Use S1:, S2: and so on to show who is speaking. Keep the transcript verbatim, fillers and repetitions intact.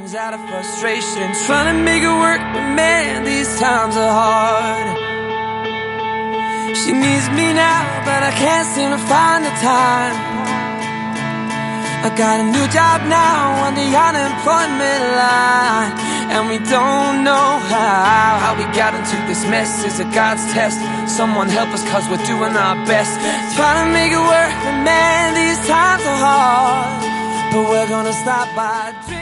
S1: comes out of frustration, trying to make it work, but man, these times are hard. She needs me now, but I can't seem to find the time. I got a new job now on the unemployment line, and we don't know how How we got into this mess. Is it God's test? Someone help us, cause we're doing our best, trying to make it work, but man, these times are hard. But we're gonna stop by